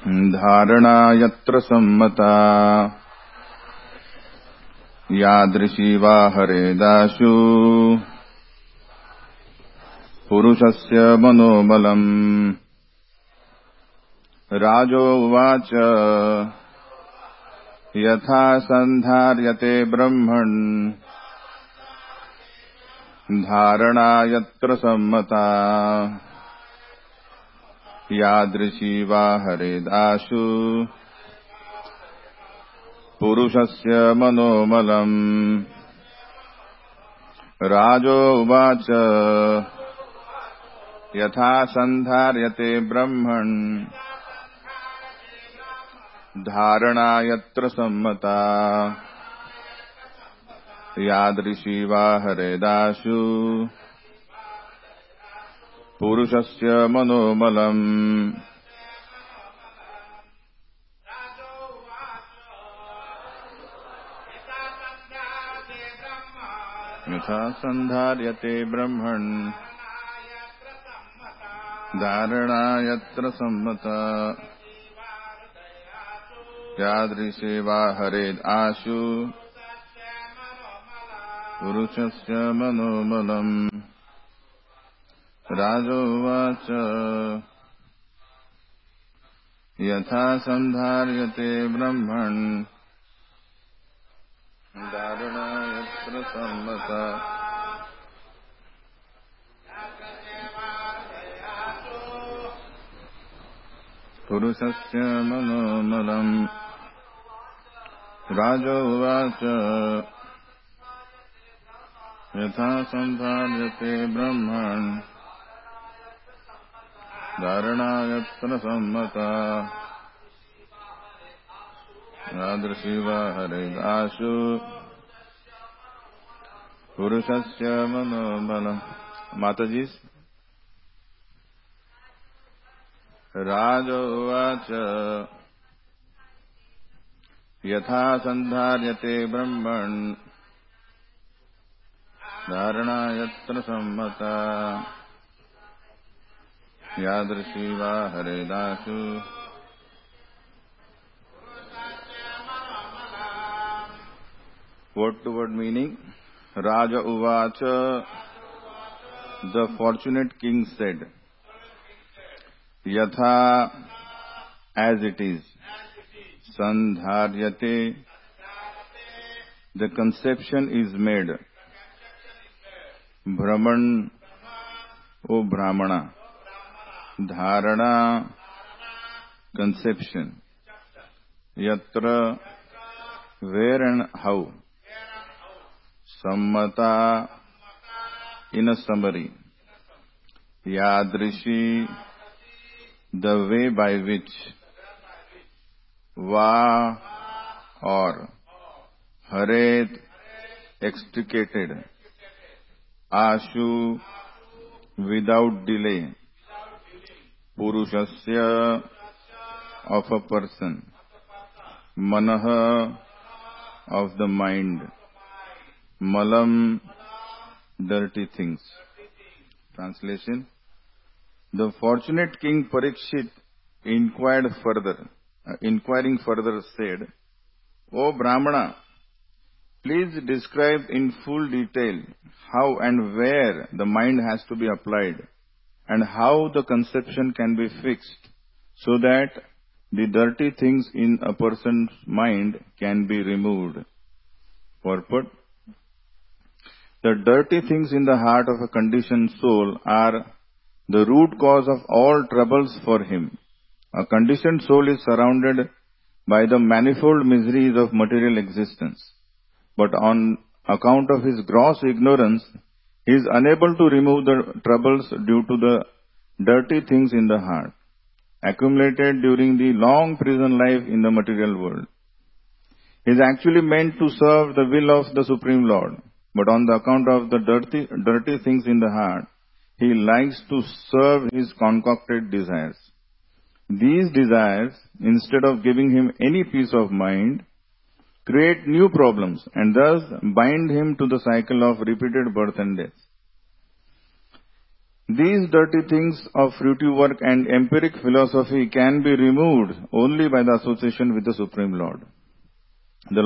धारणा यत्र सम्मता यादृशी वा हरेदाशु पुरुषस्य मनोबलम्। राजो उवाच यथा सन्धार्यते ब्रह्मन् धारणा यत्र सम्मता यादृशी वा हरेदाशु पुरुषस्य मनोमलम्। राजो उवाच यथा सन्धार्यते ब्रह्मन् धारणा यत्र सम्मता यादृशी वा हरेदाशु पुरुषस्य मनोमलम्। यथा सन्धार्यते ब्रह्मन् धारणा यत्र सम्मता यादृशी वा हरेदाशु पुरुषस्य मनोमलम्। राजोवाच यथा सन्धार्यते ब्रह्मन् धारणा यत्र सम्मता पुरुषस्य मनोमलम्। राजोवाच यथा सन्धार्यते ब्रह्मन् धारणा यत्र सम्मता यादृशी वा हरेदाशु पुरुषस्य मनोबलम्। माताजी। राजोवाच यथा सन्धार्यते ब्रह्मन् धारणा यत्र सम्मता यादृशी वा हरेदाशु word to word meaning. Raja Uvacha, the fortunate king said, Yatha, as it is, Sandharyate, the conception is made, Brahman, O Brahmana, Dharana, conception, Yatra, where and how, Sammata, in a summary, Yadrishi, the way by which, Va, or Haret, extricated, Ashu, without delay, Purushasya, of a person, Manaha, of the mind, Malam, dirty things. Translation. The fortunate king Parikshit inquiring further said, O Brahmana, please describe in full detail how and where the mind has to be applied and how the conception can be fixed so that the dirty things in a person's mind can be removed. Purport. The dirty things in the heart of a conditioned soul are the root cause of all troubles for him. A conditioned soul is surrounded by the manifold miseries of material existence, but on account of his gross ignorance, he is unable to remove the troubles due to the dirty things in the heart, accumulated during the long prison life in the material world. He is actually meant to serve the will of the Supreme Lord, but on the account of the dirty things in the heart, he likes to serve his concocted desires. These desires, instead of giving him any peace of mind, create new problems and thus bind him to the cycle of repeated birth and death. These dirty things of fruitive work and empiric philosophy can be removed only by the association with the Supreme Lord. The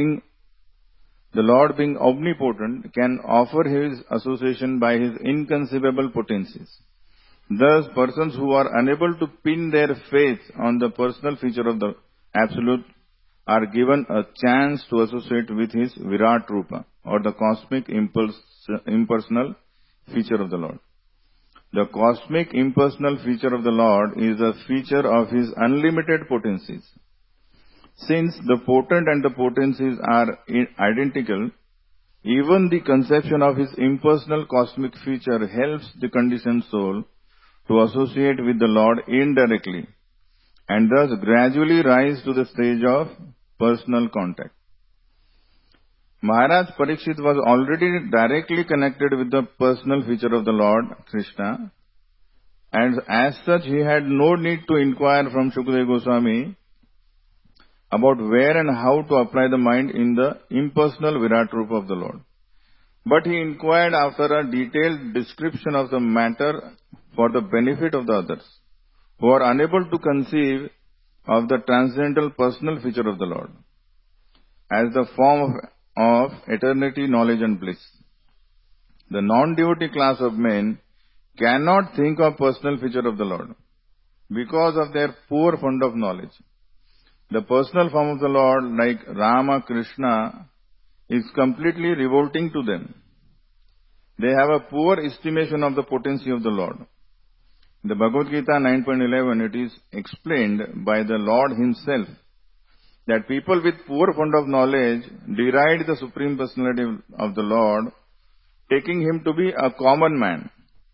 Lord being omnipotent can offer his association by his inconceivable potencies. Thus, persons who are unable to pin their faith on the personal feature of the Absolute are given a chance to associate with his Virat Rupa, or the cosmic impersonal feature of the Lord. The cosmic impersonal feature of the Lord is a feature of his unlimited potencies. Since the potent and the potencies are identical, even the conception of his impersonal cosmic feature helps the conditioned soul to associate with the Lord indirectly and thus gradually rise to the stage of personal contact. Maharaj Parikshit was already directly connected with the personal feature of the Lord Krishna, and as such he had no need to inquire from Shukadeva Goswami about where and how to apply the mind in the impersonal Virat Rupa of the Lord. But he inquired after a detailed description of the matter for the benefit of the others, who are unable to conceive of the transcendental personal feature of the Lord as the form of eternity, knowledge and bliss. The non-devotee class of men cannot think of personal feature of the Lord because of their poor fund of knowledge. The personal form of the Lord, like Rama, Krishna, is completely revolting to them. They have a poor estimation of the potency of the Lord. In the Bhagavad Gita 9.11, it is explained by the Lord himself that people with poor fund of knowledge deride the Supreme Personality of the Lord, taking him to be a common man.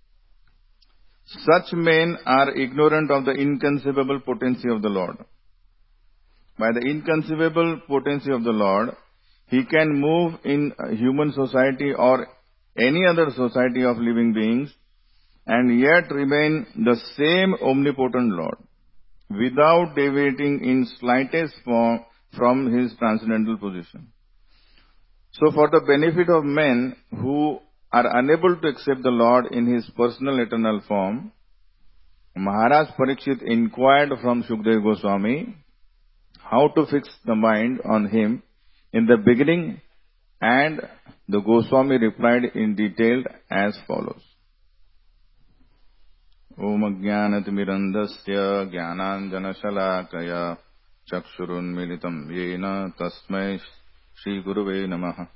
Such men are ignorant of the inconceivable potency of the Lord. By the inconceivable potency of the Lord, he can move in human society or any other society of living beings and yet remain the same omnipotent Lord, without deviating in slightest form from his transcendental position. So for the benefit of men who are unable to accept the Lord in his personal eternal form, Maharaj Parikshit inquired from Shukadeva Goswami how to fix the mind on him in the beginning, and the Goswami replied in detail as follows. Om Ajnanatimirandasya Jnananjanashalakaya Chakshurunmilitam Yena Tasmai Shri Guruve Namaha.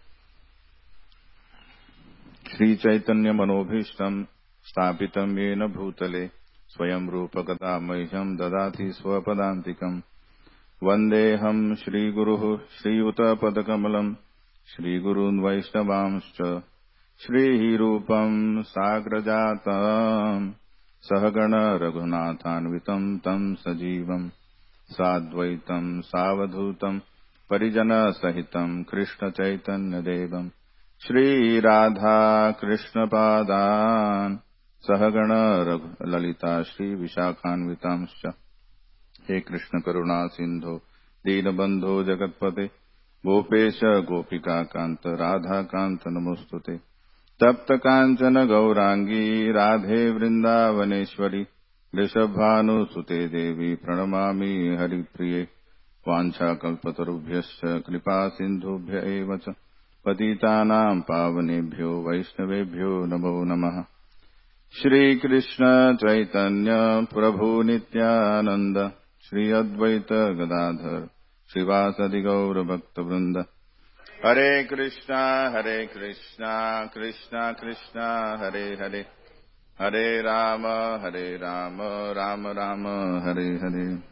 Shri Chaitanya Manobhishtam Stapitam Yena Bhutale Swayam Rupa Kadamaiham Dadati Swapadantikam Vandeham Shri Guruhu Shri Uta Padakamalam Shri Gurun Vaishnavamscha Shri Rupam Sagrajatam Sahagana Raghunathanvitam Tam Sajivam Sadvaitam Savadhutam Parijana Sahitam Krishna Chaitanya Devam Shri Radha Krishna Padan Sahagana Lalita Shri Vishakhanvitamscha. He Krishna Karuna Sindho Dinabandho Jagatpate Gopesha Gopika Kanta Radha Kanta Namostute Tapta Kanchana Gaurangi Radhe Vrindavaneshwari Rishabhanu Sute Devi Pranamami Hari Priye Vancha Kalpatarubhyascha Kripa Sindhubhya Evacha Patitanam Pavanebhyo Vaishnavebhyo Namo Namaha. Shri Krishna Chaitanya Prabhu Nityananda Shri Advaita Gadadhar Srivasadi Gaura Bhakta Vrinda. Hare Krishna, Krishna Krishna, Hare Hare, Hare Rama, Rama Rama, Hare Hare.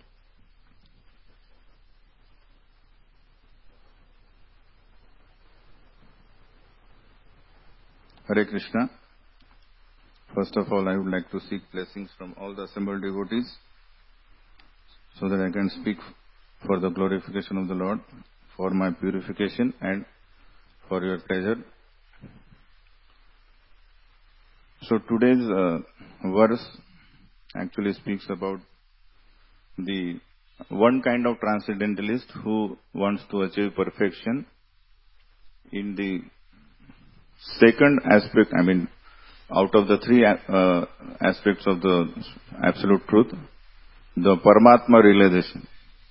Hare Krishna. First of all, I would like to seek blessings from all the assembled devotees so that I can speak for the glorification of the Lord, for my purification and for your pleasure. So today's verse actually speaks about the one kind of transcendentalist who wants to achieve perfection in the second aspect, out of the three aspects of the absolute truth, the Paramatma realization.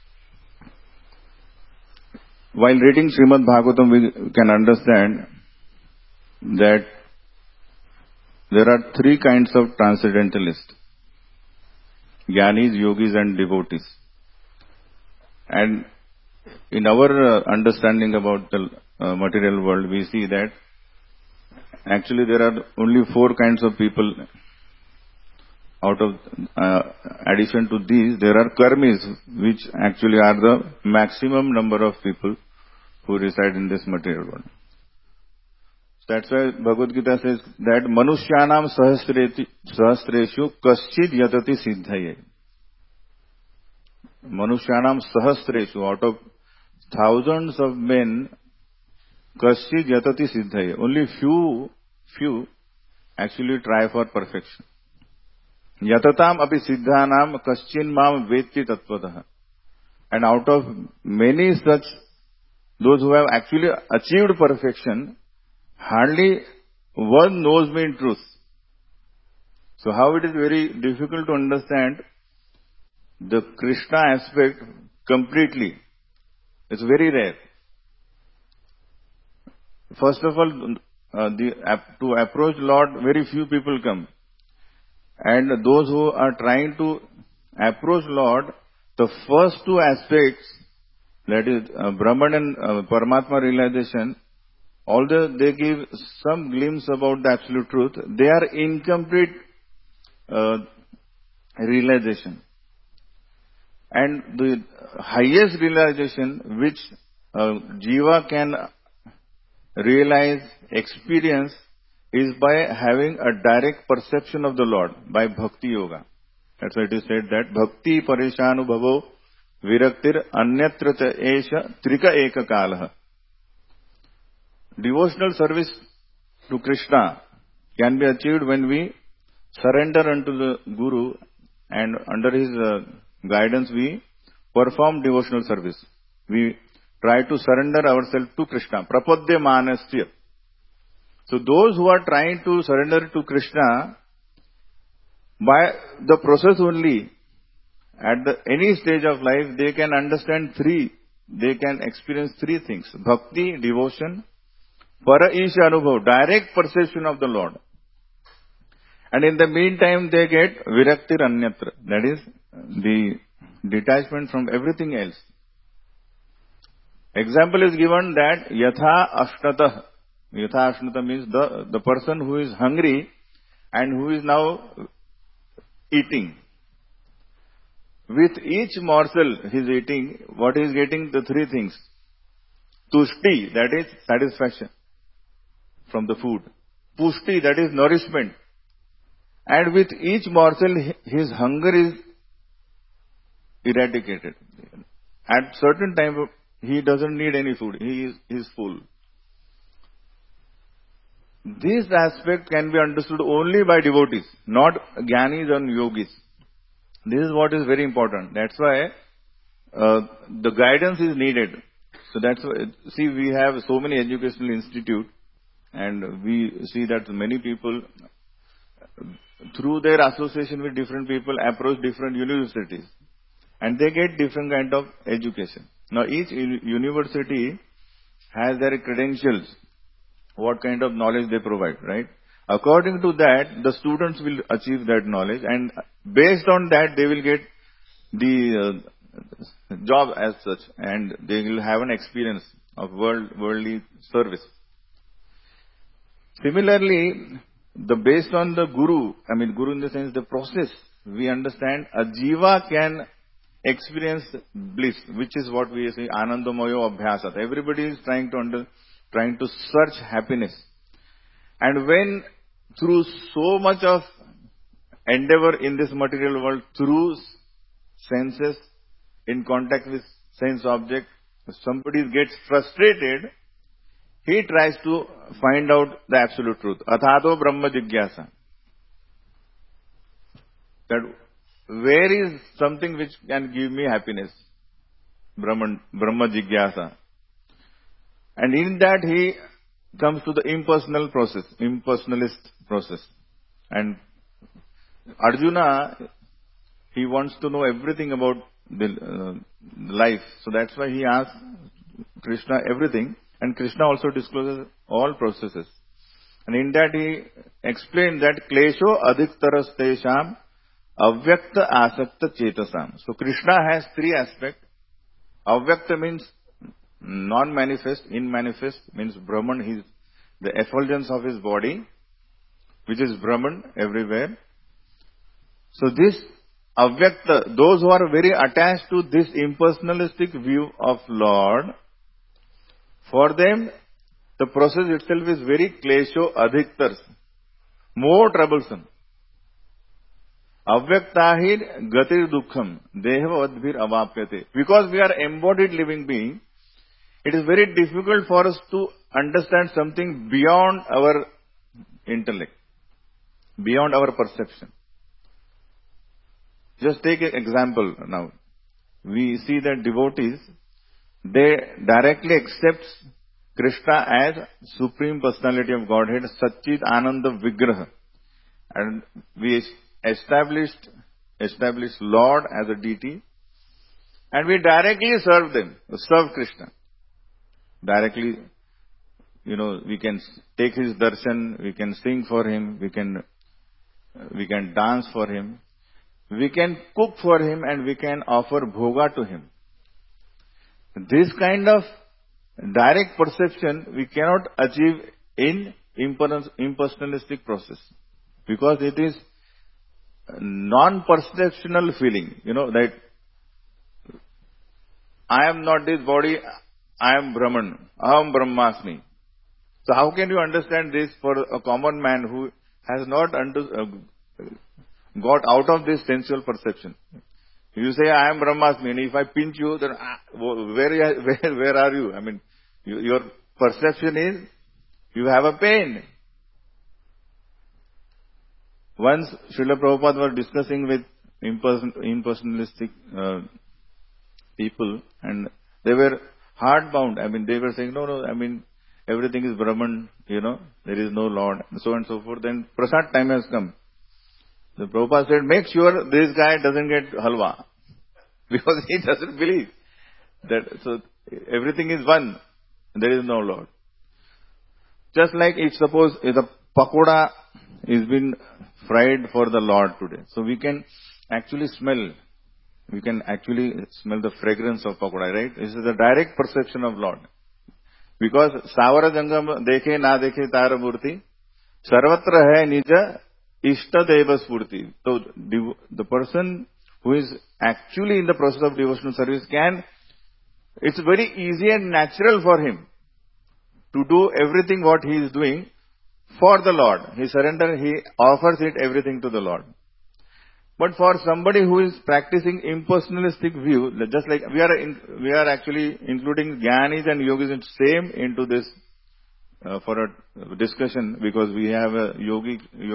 While reading Srimad Bhagavatam, we can understand that there are three kinds of transcendentalists: Jnanis, Yogis and devotees. And in our understanding about the material world, we see that actually there are only four kinds of people. Out of addition to these, there are karmis, which actually are the maximum number of people who reside in this material world. That's why Bhagavad Gita says that Manushyanam sahasreshu kaschid yatati siddhaye. Manushyanam sahasreshu, out of thousands of men, kaschid yatati siddhaye. Only few actually try for perfection. Yatatam api siddhanam kaschin mam vetti tattvataha. And out of many such, those who have actually achieved perfection, hardly one knows me in truth. So how it is very difficult to understand the Krishna aspect completely. It's very rare. First of all, to approach Lord, very few people come. And those who are trying to approach Lord, the first two aspects, that is Brahman and Paramatma realization, although they give some glimpse about the absolute truth, they are incomplete realization. And the highest realization which Jiva can realize, experience, is by having a direct perception of the Lord, by Bhakti Yoga. That's why it is said that Bhakti Parishanubhavo Viraktir Anyatra Cha Esha Trika Eka Kalaha. Devotional service to Krishna can be achieved when we surrender unto the Guru, and under his guidance we perform devotional service. We try to surrender ourselves to Krishna. Prapadya Manasya. So those who are trying to surrender to Krishna, by the process only, at any stage of life, they can understand they can experience three things: bhakti, devotion, para isha anubhav, direct perception of the Lord. And in the meantime, they get viraktir anyatra, that is the detachment from everything else. Example is given that yatha ashnatah. Yatha ashnata means the person who is hungry and who is now eating. With each morsel he is eating, what he is getting? The three things. Tushti, that is satisfaction from the food. Pushti, that is nourishment. And with each morsel his hunger is eradicated. At certain time he doesn't need any food. He is full. This aspect can be understood only by devotees, not Jnanis and Yogis. This is what is very important. That's why the guidance is needed. So that's why, see, we have so many educational institutes, and we see that many people, through their association with different people, approach different universities, and they get different kind of education. Now each university has their credentials, what kind of knowledge they provide, right? According to that, the students will achieve that knowledge, and based on that, they will get the job as such, and they will have an experience of worldly service. Similarly, based on the Guru, Guru in the sense the process, we understand a Jiva can experience bliss, which is what we say Anandamoyo Abhyasat. Everybody is trying to search happiness. And when through so much of endeavor in this material world, through senses, in contact with sense object, if somebody gets frustrated, he tries to find out the absolute truth. Athato Brahma Jigyasa. That where is something which can give me happiness? Brahma Jigyasa. And in that he comes to the impersonalist process. And Arjuna, he wants to know everything about the life. So that's why he asks Krishna everything. And Krishna also discloses all processes. And in that he explained that Klesho adhiktaras tesham avyakta asakta chetasam. So Krishna has three aspects. Avyakta means non-manifest, immanifest means Brahman, the effulgence of his body, which is Brahman everywhere. So this Avyakta, those who are very attached to this impersonalistic view of Lord, for them the process itself is very klesho adhiktars, more troublesome. Avyaktahir gatir dukkham, deva adbhir avapyate. Because we are embodied living being, it is very difficult for us to understand something beyond our intellect, beyond our perception. Just take an example now. We see that devotees, they directly accept Krishna as Supreme Personality of Godhead, Satchit Ananda Vigraha. And we established Lord as a deity, and we directly serve Krishna. Directly, we can take his darshan, we can sing for him, we can dance for him, we can cook for him, and we can offer bhoga to him. This kind of direct perception we cannot achieve in impersonalistic process, because it is non-perceptional feeling, that I am not this body, I am Brahman, Aham Brahmasmi. So how can you understand this for a common man who has not got out of this sensual perception? You say, I am Brahmasmi, and if I pinch you, then where are you? I mean, your perception is, you have a pain. Once Srila Prabhupada was discussing with impersonalistic people, and they were hard-bound. I mean, they were saying, no, I mean, everything is Brahman, there is no Lord, and so on and so forth. Then Prasad time has come. The Prabhupada said, make sure this guy doesn't get halwa, because he doesn't believe that, so everything is one, there is no Lord. Just like if suppose the pakoda is been fried for the Lord today, so we can actually smell the fragrance of pakoda, right? This is the direct perception of Lord. Because Savara Jangam dekhe na dekhe tara murti, sarvatra hai nija ishta deva spurti. So the person who is actually in the process of devotional service it's very easy and natural for him to do everything what he is doing for the Lord. He offers it everything to the Lord. But for somebody who is practicing impersonalistic view, just like we are actually including Jnanis and Yogis into this for a discussion, because we have a yogi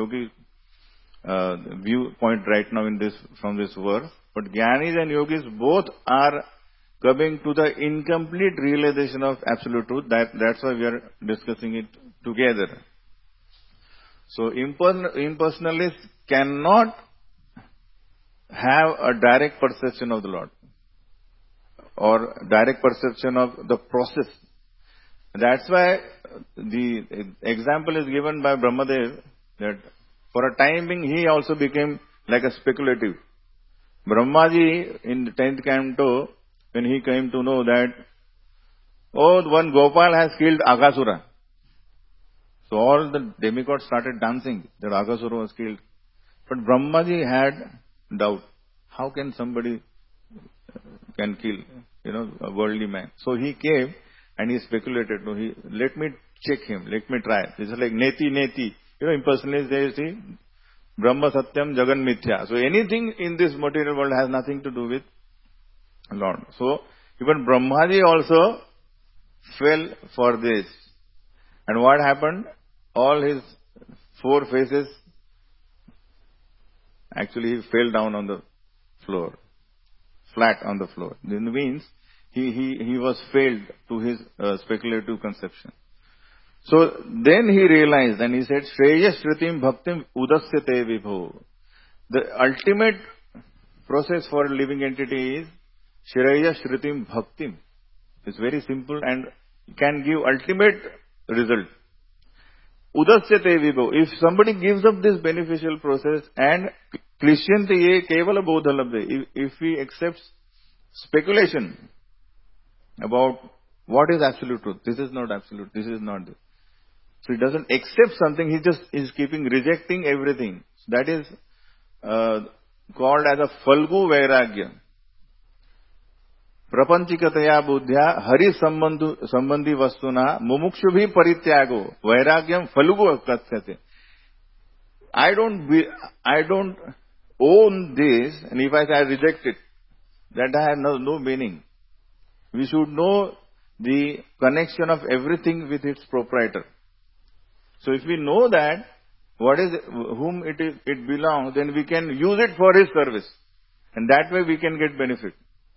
viewpoint right now from this verse. But Jnanis and Yogis both are coming to the incomplete realization of absolute truth. That's why we are discussing it together. So impersonalists cannot have a direct perception of the Lord or direct perception of the process. That's why the example is given by Brahmadev that for a time being he also became like a speculative. Brahmaji in the 10th canto, when he came to know that, one Gopal has killed Aghasura. So all the demigods started dancing that Aghasura was killed. But Brahmaji had doubt. How can somebody can kill, a worldly man? So he came and he speculated. No, let me check him. Let me try. This is like neti. Impersonally they say, Brahma Satyam Jagan Mithya. So anything in this material world has nothing to do with Lord. So even Brahmaji also fell for this. And what happened? All his 4 faces, actually he fell down on the floor, flat on the floor. This means he was failed to his speculative conception. So then he realized and he said, Shreya Shrutim Bhaktim Udasyate Vibho. The ultimate process for a living entity is Shreya Shrutim Bhaktim. It's very simple and can give ultimate result. Udasyate Vibho. If somebody gives up this beneficial process and Krishyante ye kevala bodha labde, if he accepts speculation about what is absolute truth, this is not absolute, this is not this. So he doesn't accept something, he just is rejecting everything. So that is called as a Falgu Vairagya. Prapanchikataya buddhya hari sambandhi vastuna mumukshubhi parityago vairagyam falgu kathyate. I don't own this, and if I say I reject it, that has no meaning. We should know the connection of everything with its proprietor. So if we know that, whom it belongs, then we can use it for his service. And that way we can get benefit.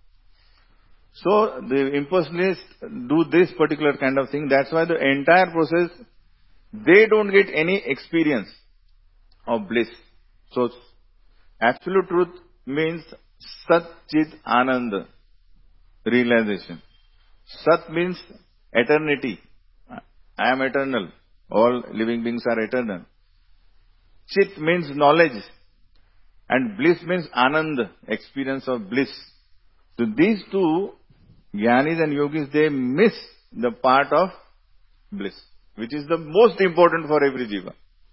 So the impersonalists do this particular kind of thing. That's why the entire process, they don't get any experience of bliss. So absolute truth means Sat Chit Ananda, realization. Sat means eternity. I am eternal. All living beings are eternal. Chit means knowledge. And bliss means Ananda, experience of bliss. So these two, Jnanis and Yogis, they miss the part of bliss, which is the most important for every jiva.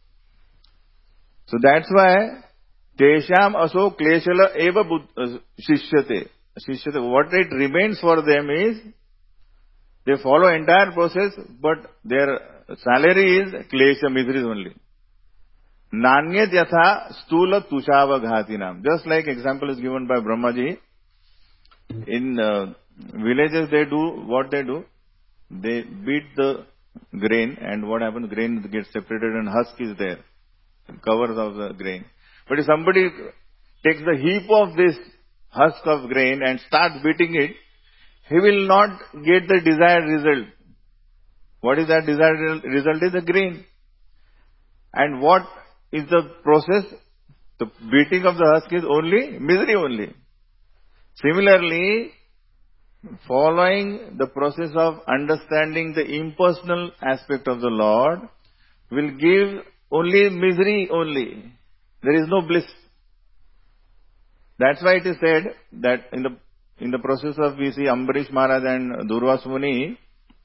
So that's why Tesham aso kleshala eva shishyate. What it remains for them is, they follow entire process, but their salary is klesha, miseries only. Nanyat yatha stula tushava ghatinam. Just like example is given by Brahmaji. In villages they do what they do. They beat the grain, and what happens? Grain gets separated and husk is there. Covers of the grain. But if somebody takes the heap of this husk of grain and starts beating it, he will not get the desired result. What is that desired result? Is the grain. And what is the process? The beating of the husk is only misery only. Similarly, following the process of understanding the impersonal aspect of the Lord will give only misery only. There is no bliss. That's why it is said that in the process of, we see Ambarish Maharaj and Durvasa Muni,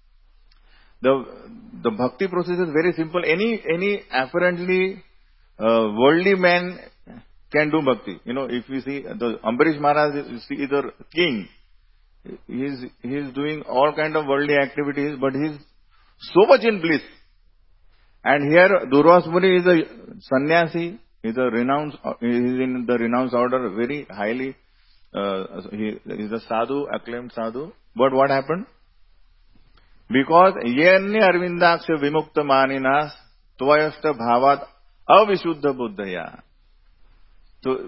the bhakti process is very simple. Any apparently worldly man can do bhakti. If we see the Ambarish Maharaj is either king, he is doing all kind of worldly activities, but he is so much in bliss. And here Durvasa Muni is a sannyasi, he is in the renounced order, very highly, he is a sadhu, acclaimed sadhu. But what happened? Because yenya arvindaksha vimukta maninas tvayashta bhavat avishuddha buddhaya. So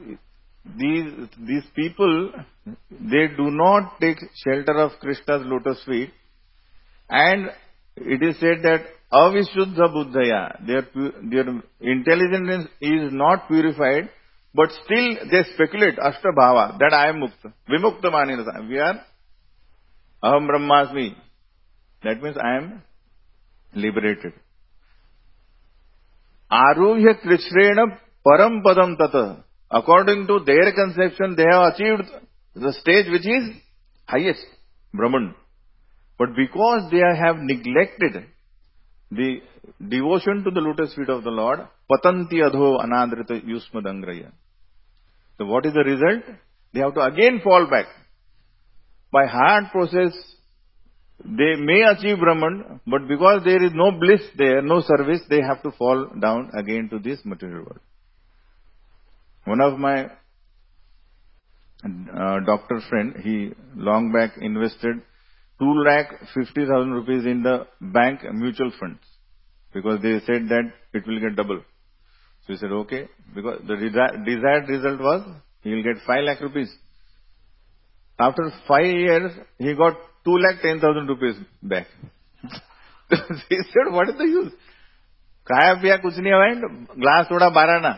these people, they do not take shelter of Krishna's lotus feet, and it is said that avishuddha buddhaya, their intelligence is not purified, but still they speculate ashta bhava, that I am mukta, vimukta maninas, we are aham brahmasmi, that means I am liberated. Aruhya krishrena param padam tata. According to their conception, they have achieved the stage which is highest, Brahman. But because they have neglected the devotion to the lotus feet of the Lord, patanti adho anadrita yusmadangraya. So what is the result? They have to again fall back. By hard process, they may achieve Brahman, but because there is no bliss there, no service, they have to fall down again to this material world. One of my doctor friend, he long back invested 2,50,000 rupees in the bank mutual funds, because they said that it will get double. So he said, okay, because the desired result was he will get 5 lakh rupees. After 5 years, he got 2,10,000 rupees back. He said, what is the use? Kaya piya kuch nahi hua, glass thoda barana.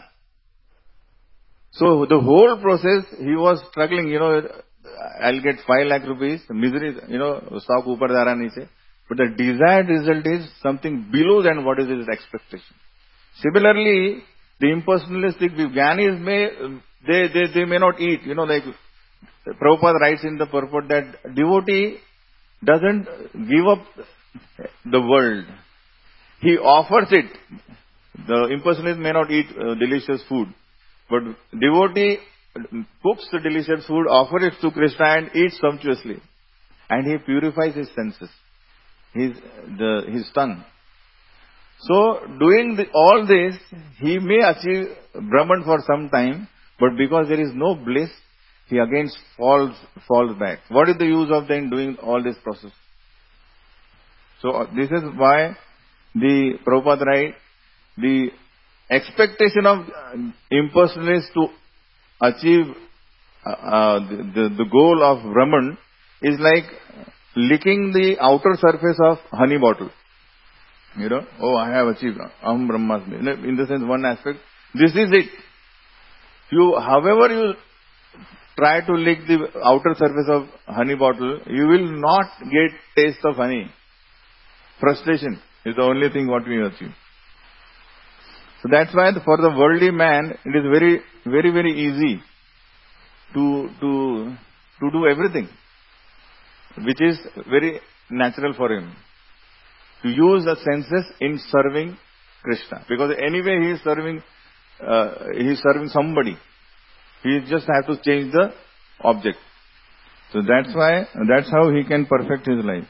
So the whole process, he was struggling, I'll get 5 lakh rupees, misery, stock upar ja raha niche. But the desired result is something below than what is his expectation. Similarly, the impersonalistic Vijnanis they may not eat, like Prabhupada writes in the purport that devotee doesn't give up the world. He offers it. The impersonalist may not eat delicious food, but devotee cooks the delicious food, offers it to Krishna and eats sumptuously. And he purifies his senses, his tongue. So, doing all this, he may achieve Brahman for some time, but because there is no bliss, he again falls back. What is the use of then doing all this process? So, this is why the Prabhupada writes, the expectation of impersonalists to achieve the goal of Brahman is like licking the outer surface of honey bottle. I have achieved Aham Brahmasmi. In the sense, one aspect, this is it. However you try to lick the outer surface of honey bottle, you will not get taste of honey. Frustration is the only thing what we achieve. So that's why for the worldly man, it is very, very, very easy to do everything, which is very natural for him. To use the senses in serving Krishna. Because anyway he is serving somebody. He just has to change the object. So that's how he can perfect his life.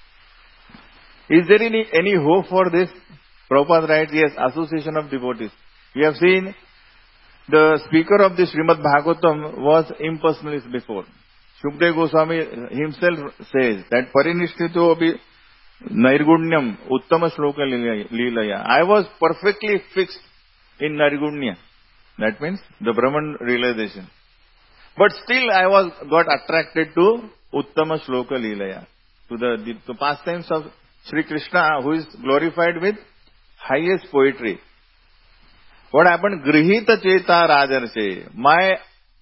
Is there any hope for this? Prabhupada writes, yes, association of devotees. We have seen the speaker of the Srimad Bhagavatam was impersonalist before. Shukdev Goswami himself says that Parinishthito abhi Nairgunyam Uttama Shloka Leelaya. I was perfectly fixed in Nairgunya. That means the Brahman realization. But still I got attracted to Uttama Shloka Leelaya. To the pastimes of Sri Krishna, who is glorified with highest poetry. What happened? Grihita Cheta Rajarse. My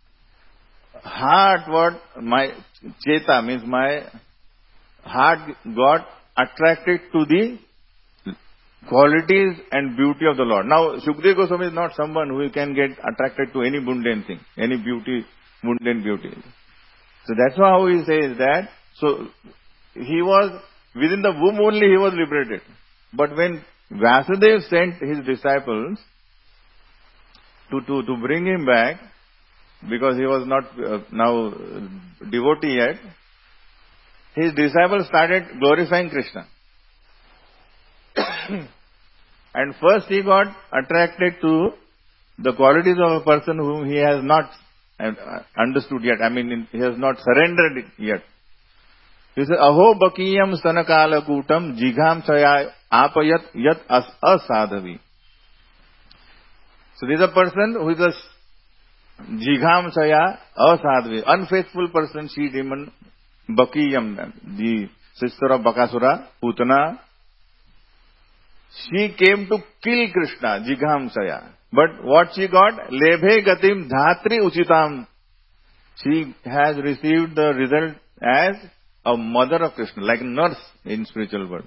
heart, my Cheta means my heart got attracted to the qualities and beauty of the Lord. Now, Shukdev Goswami is not someone who can get attracted to any mundane thing, any beauty, mundane beauty. So that's how he says that. So, he was, within the womb only he was liberated. But when Vasudev sent his disciples to bring him back, because he was not now devotee yet, his disciples started glorifying Krishna. And first he got attracted to the qualities of a person whom he has not understood yet. I mean, he has not surrendered yet. He says, Aho bakiyam stanakala kutam jigham chaya apayat yat asadhavi. So this is a person who is a jigham chaya asadhavi, unfaithful person, she demon, Bakiyam, the sister of Bakasura, Putana. She came to kill Krishna, Jighamsaya. But what she got? Lebhe gatim dhatri uchitam. She has received the result as a mother of Krishna, like a nurse in spiritual world.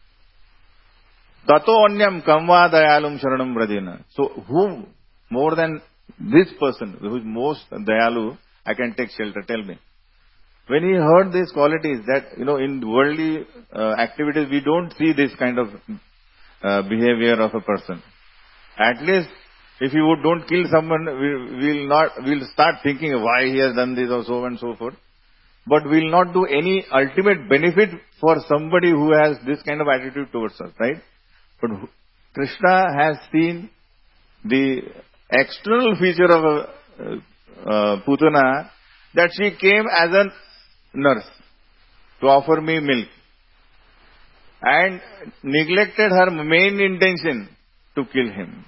Tato anyam kamva dayalum sharanam vrajena. So who more than this person who is most dayalu, I can take shelter? Tell me. When he heard these qualities that, in worldly activities, we don't see this kind of behavior of a person. At least, if you don't kill someone, we'll start thinking why he has done this or so and so forth. But we'll not do any ultimate benefit for somebody who has this kind of attitude towards us, right? But Krishna has seen the external feature of Putana, that she came as a nurse to offer me milk and neglected her main intention to kill him.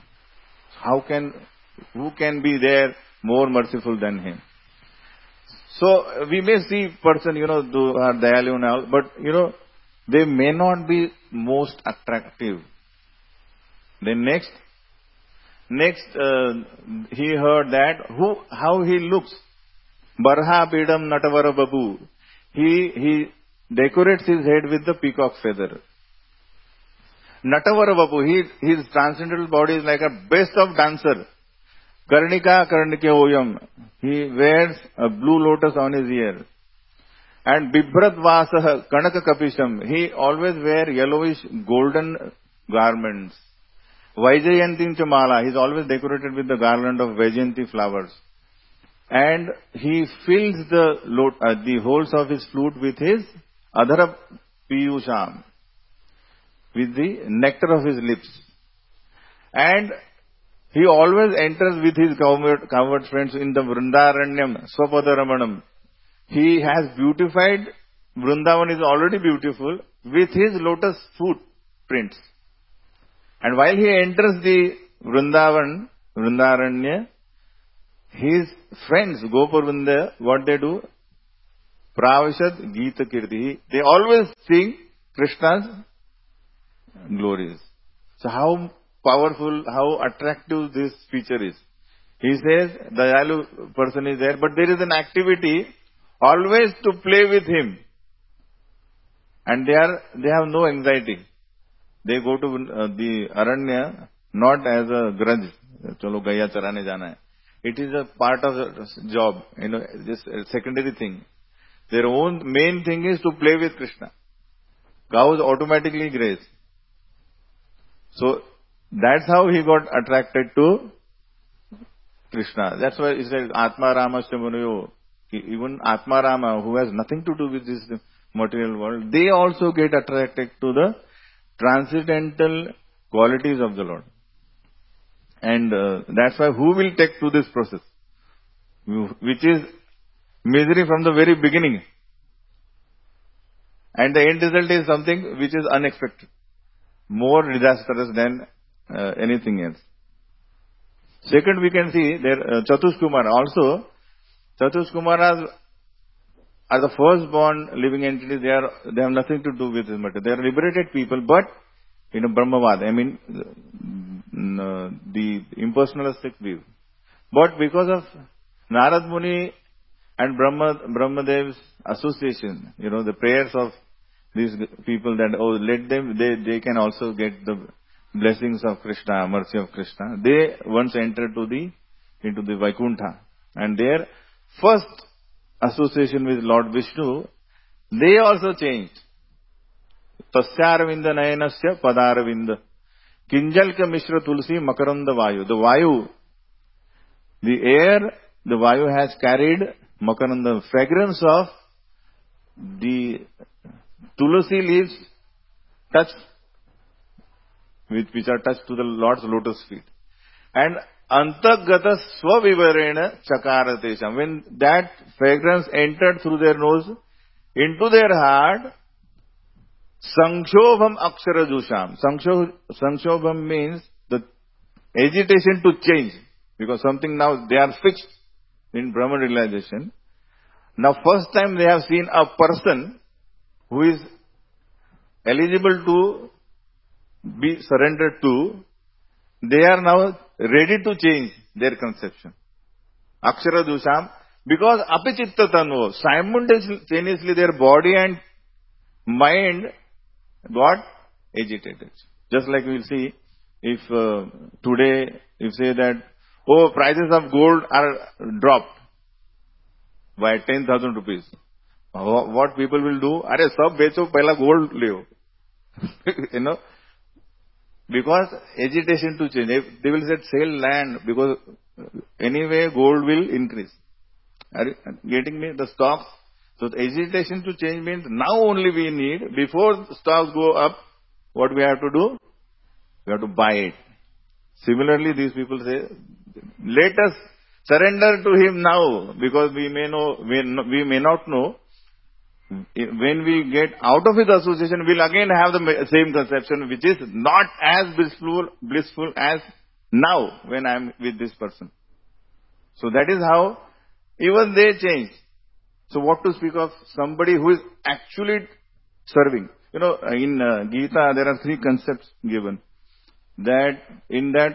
Who can be there more merciful than him? So we may see person, who are dayalu and all, but they may not be most attractive. Then next, he heard that how he looks. Barha Pidam Natavara Babu. He decorates his head with the peacock feather. Natavara Babu, his transcendental body is like a best of dancer. Karnika Karnike Oyam. He wears a blue lotus on his ear. And Bibrat Vasah Kanaka Kapisham. He always wears yellowish golden garments. Vaijayantim Chamala. He is always decorated with the garland of Vaijayanti flowers. And he fills the holes of his flute with his Adhara Piyusham, with the nectar of his lips. And he always enters with his cowherd friends in the Vrindaranyam, Swapadaramanam. He has beautified, Vrindavan is already beautiful, with his lotus footprints. And while he enters the Vrindaranya, his friends, Gopavrinda, what they do? Pravashad Gita Kirti. They always sing Krishna's glories. So how powerful, how attractive this feature is. He says, the Dayalu person is there, but there is an activity always to play with him. And they have no anxiety. They go to the Aranya not as a grudge. Chalo Gaya charane jana hai. It is a part of the job, just a secondary thing. Their own main thing is to play with Krishna. Cows automatically graze. So that's how he got attracted to Krishna. That's why he said Atma Rama Munayo. Even Atma Rama, who has nothing to do with this material world, they also get attracted to the transcendental qualities of the Lord. And that's why who will take to this process, which is misery from the very beginning. And the end result is something which is unexpected, more disastrous than anything else. Second, we can see there Chatushkumara. Also, Chatushkumaras are the firstborn living entities. They have nothing to do with this matter. They are liberated people, but Brahmavad, the impersonalistic view. But because of Narad Muni and Brahmadev's association, the prayers of these people that, let them, they can also get the blessings of Krishna, mercy of Krishna. They once entered into the Vaikuntha. And their first association with Lord Vishnu, they also changed. Tasyaravinda nayanasya padaravinda. Kinjalka mishra tulsi makaranda vayu. The vayu, the air, the vayu has carried makaranda, fragrance of the tulsi leaves which are touched to the Lord's lotus feet. And antagata swavivarena chakaratesham. When that fragrance entered through their nose into their heart, Sankshobham Akshara Jusham. Sankshobham means the agitation to change. Because something now they are fixed in Brahman realization. Now first time they have seen a person who is eligible to be surrendered to, they are now ready to change their conception. Akshara Jusham. Because apichitta tanvo, simultaneously their body and mind got agitated. Just like we will see, if today, if say that, prices of gold are dropped by 10,000 rupees. What people will do? Arey, sab becho, pehla gold leo. Because agitation to change. They will say sell land, because anyway gold will increase. Are you getting me? The stocks. So the agitation to change means now only we need, before the stocks go up, what we have to do? We have to buy it. Similarly, these people say, let us surrender to him now, because we may not know. When we get out of his association, we'll again have the same conception, which is not as blissful as now when I am with this person. So that is how even they change. So what to speak of somebody who is actually serving? In Gita, there are three concepts given. That in that,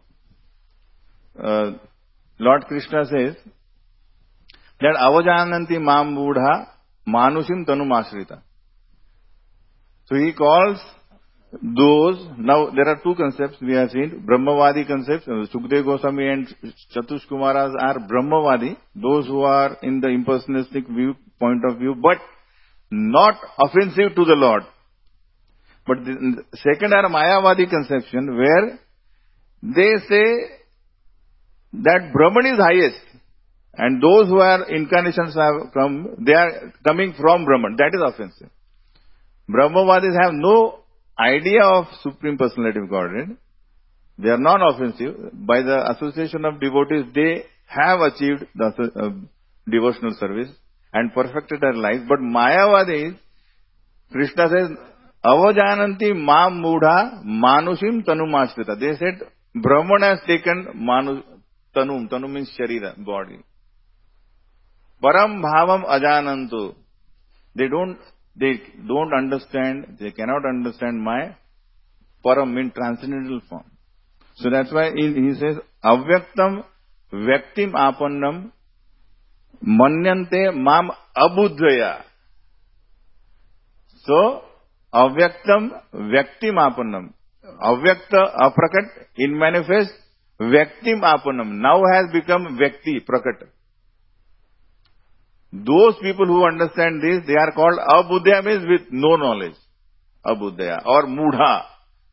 Lord Krishna says that avajananti mam buddha manushim tanum ashrita. So he calls those, now there are two concepts we have seen, Brahmavadi concepts. Sukdev Goswami and Chatush Kumaras are Brahmavadi, those who are in the impersonalistic point of view, but not offensive to the Lord. But the second are Mayavadi conception, where they say that Brahman is highest, and those who are incarnations have come, they are coming from Brahman. That is offensive. Brahmavadis have no idea of Supreme Personality of Godhead. They are non-offensive. By the association of devotees, they have achieved the devotional service and perfected their life. But Mayavadis, Krishna says, Avajananti mam mudha manushim tanum ashrita. They said, Brahman has taken tanum. Tanum means sharira, body. Param bhavam ajanantu. They don't understand, they cannot understand my param, mean transcendental form. So that's why he says, avyaktam vyaktim apannam manyante mam abuddhaya. So, avyaktam vyaktim apannam. Avyakta, aprakat, in manifest, vyaktim apannam. Now has become vyakti, prakat. Those people who understand this, they are called abuddhaya, means with no knowledge. Abuddhaya or mudha.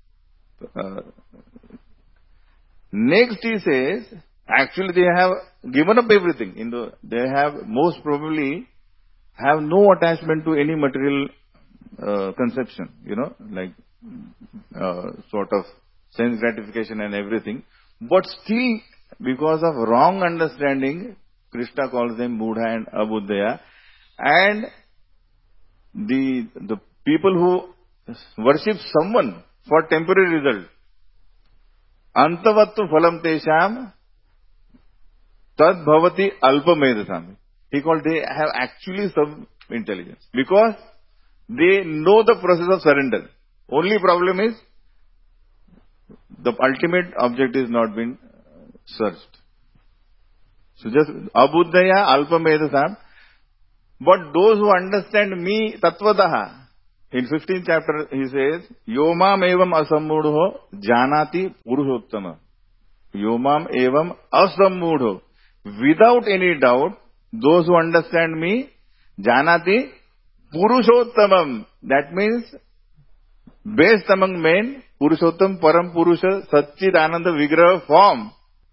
Next he says, actually they have given up everything. They have most probably have no attachment to any material conception, like sort of sense gratification and everything. But still, because of wrong understanding, Krishna calls them Buddha and Abuddhaya. And the people who worship someone for temporary result, Antavattu phalam tesham tad bhavati alpamedasam. He called, they have actually some intelligence. Because they know the process of surrender. Only problem is, the ultimate object is not been searched. So just abuddhaya alpamedasam. But those who understand me tattvataha, in 15th chapter he says, Yomam evam asammudho janati purushottama. Yomam evam asammudho. Without any doubt, those who understand me, janati purushottamam. That means, best among men, purushottam param purusha satchid ananda vigraha form.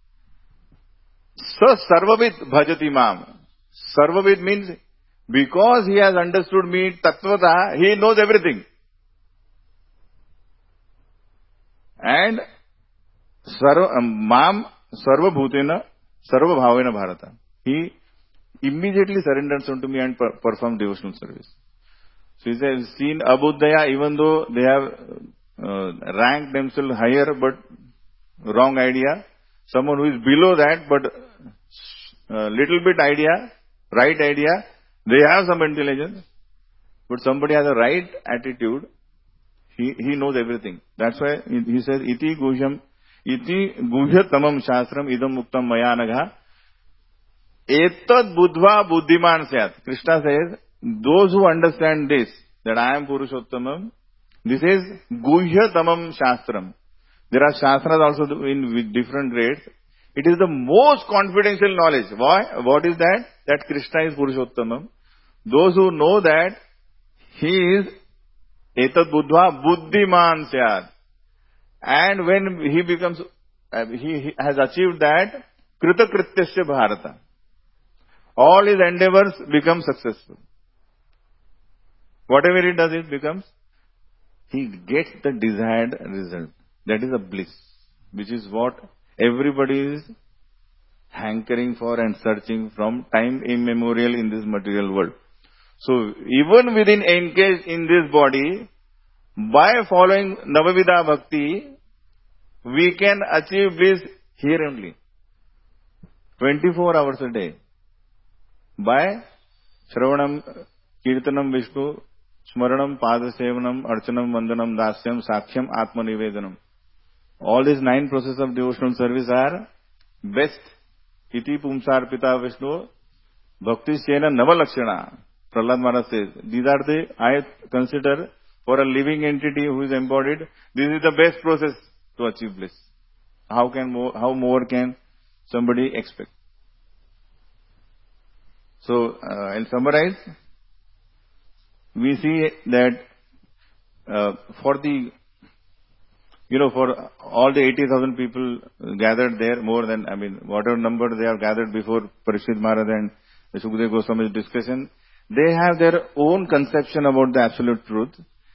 So sarvavid bhajati mam. Sarvavid means, because he has understood me tattvata, he knows everything. And mam sarva bhutena sarva bhavena bharata. He immediately surrenders unto me and performs devotional service. So he says, seen abuddhaya, even though they have ranked themselves higher, but wrong idea. Someone who is below that, but little bit idea, right idea, they have some intelligence, but somebody has a right attitude, he knows everything. That's why he says, iti guhyam, iti guhya tamam shastram idam muktam mayanagha, etad buddhva buddhiman syat. Krishna says, those who understand this, that I am Purushottamam, this is guhya tamam shastram. There are shastras also with different grades. It is the most confidential knowledge. Why? What is that? That Krishna is Purushottamam. Those who know that he is etad buddhva buddhiman syat. And when he becomes, he has achieved that, krita krityasya bharata. All his endeavors become successful. Whatever he does, it becomes, he gets the desired result. That is a bliss, which is what everybody is hankering for and searching from time immemorial in this material world. So, even within engaged in this body, by following Navavida Bhakti, we can achieve bliss here only. 24 hours a day. By Shravanam, Kirtanam, Vishnu, Smaranam, Padasevanam, Archanam, Vandanam, Dasyam, Sakhyam, Atma Nivedanam. All these 9 processes of devotional service are best. Iti Pumsar Pita Vishnu, Bhakti Sena Navalakshana. Prahlad Maharaj says, these are the, I consider, for a living entity who is embodied, this is the best process to achieve bliss. How more can somebody expect? So, I'll summarize. We see that for the, for all the 80,000 people gathered there, more than, whatever number they have gathered before Parikshit Maharaj and Shukdev Goswami's discussion, they have their own conception about the absolute truth.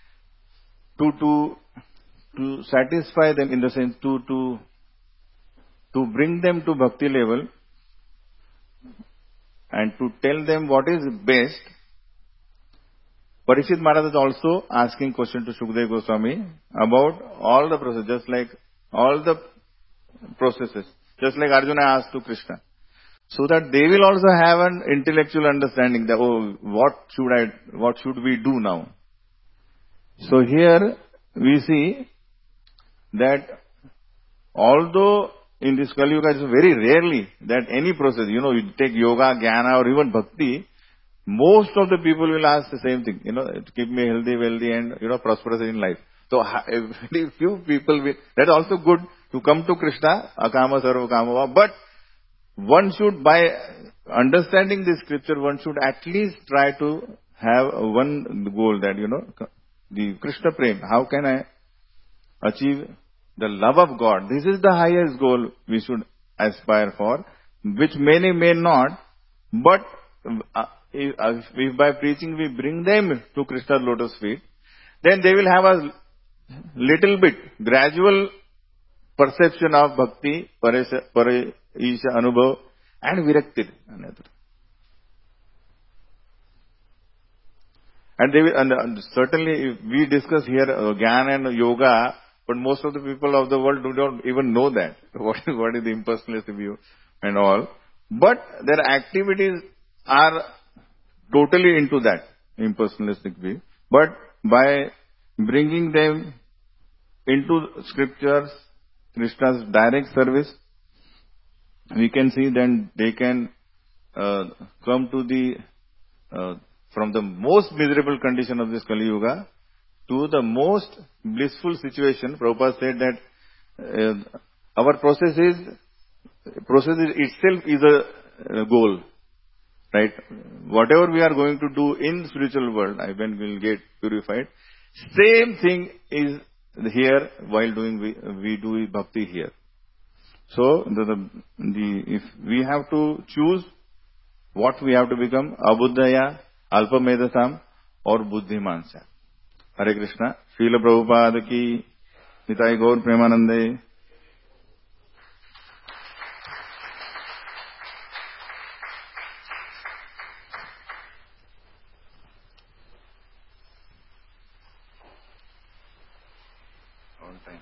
To satisfy them, in the sense to bring them to bhakti level and to tell them what is best. Parikshit Maharaj is also asking question to Shukdev Goswami about all the processes, just like Arjuna asked to Krishna. So that they will also have an intellectual understanding that, what should we do now? So here we see that although in this Kali Yuga, it's very rarely that any process, you take yoga, jnana or even bhakti, most of the people will ask the same thing, keep me healthy, wealthy and, prosperous in life. So very few people will, that's also good to come to Krishna, akama sarva kamava, but one should, by understanding this scripture, one should at least try to have one goal that, the Krishna Prem, how can I achieve the love of God? This is the highest goal we should aspire for, which many may not, but if by preaching we bring them to Krishna's lotus feet, then they will have a little bit, gradual perception of bhakti, Parisha Anubhav and Virakti. And they will, and certainly if we discuss here Jnana and Yoga, but most of the people of the world don't even know that. What is the impersonalist view and all. But their activities are totally into that impersonalistic view. But by bringing them into scriptures, Krishna's direct service, we can see then they can come to the from the most miserable condition of this Kali Yuga to the most blissful situation. Prabhupada said that our process itself is a goal, right? Whatever we are going to do in spiritual world, when we will get purified, same thing is here while we do bhakti here. So, if we have to choose what we have to become, Abuddhaya, Alpamedasam or Buddhimansya. Hare Krishna. Srila Prabhupada ki, Nitai Gaur Premanande. On time.